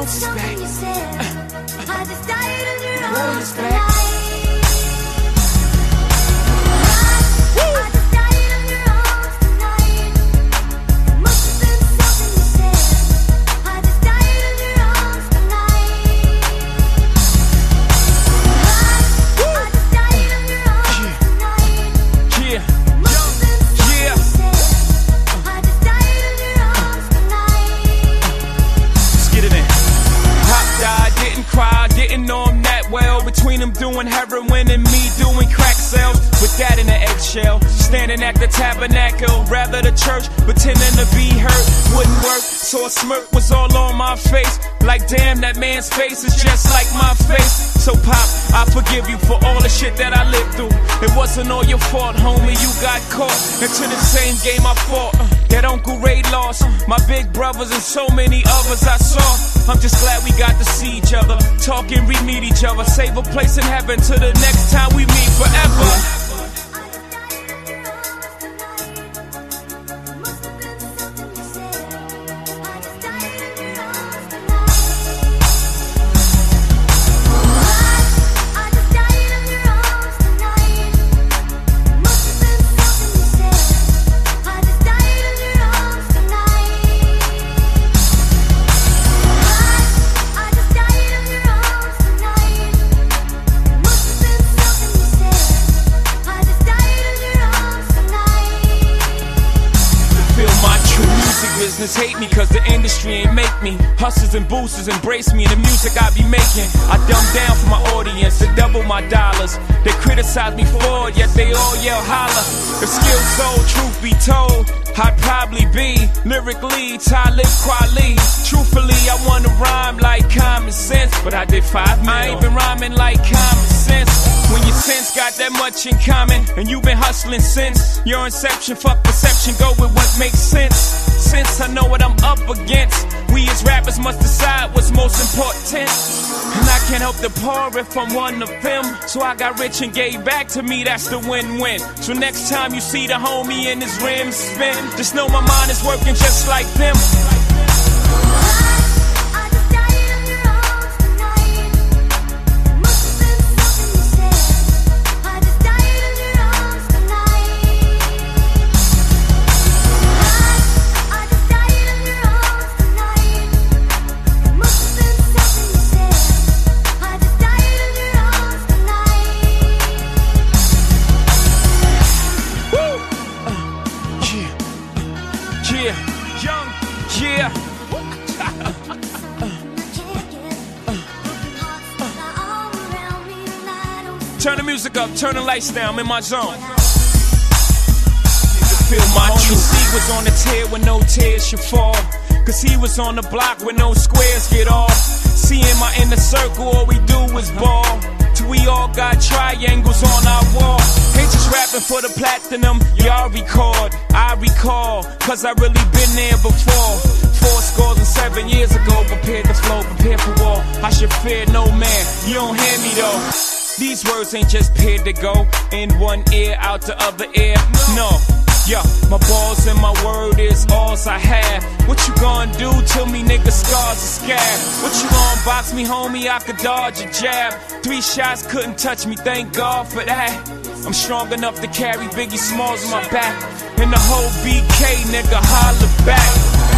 else is back. World is back. Between them doing heroin and me doing crack sales, with that in the eggshell, standing at the tabernacle, rather the church, pretending to be hurt, wouldn't work, so a smirk was all on my face, like damn, that man's face is just like my face. So Pop, I forgive you for all the shit that I lived through. It wasn't all your fault, homie, you got caught into the same game I fought, that Uncle Ray lost, my big brothers and so many others I saw. I'm just glad we got to see each other, talk and re-meet each other, save a place in heaven till the next time we meet forever. Business hate me cause the industry ain't make me. Hustlers and boosters embrace me in the music I be making. I dumb down for my audience to double my dollars. They criticize me for it, yet they all yell holla. If skills sold, truth be told, I'd probably be lyrically Talib Kweli. Truthfully, I wanna rhyme like common sense, but I did 5 mil. I ain't been rhyming like common sense. When your sense got that much in common, and you've been hustling since your inception, fuck perception, go with what makes sense. Since I know what I'm up against, we as rappers must decide what's most important. And I can't help to pour if I'm one of them. So I got rich and gave back to me, that's the win-win. So next time you see the homie in his rims spin, just know my mind is working just like them. Yeah. Turn the music up, turn the lights down, I'm in my zone. Feel my truth. He was on the tear when no tears should fall, cause he was on the block when no squares get off. Seeing my inner circle, all we do is ball, till we all got triangles on our wall. Ain't just rapping for the platinum, y'all record, I recall, cause I really been there before. 7 years ago, prepared to flow, prepared for war. I should fear no man, you don't hear me though. These words ain't just paired to go in one ear, out the other ear, no. Yeah, my balls and my word is alls I have. What you gonna do till me nigga scars are scared? What you gonna box me, homie? I could dodge a jab. 3 shots couldn't touch me, thank God for that. I'm strong enough to carry Biggie Smalls on my back, and the whole BK nigga holler back.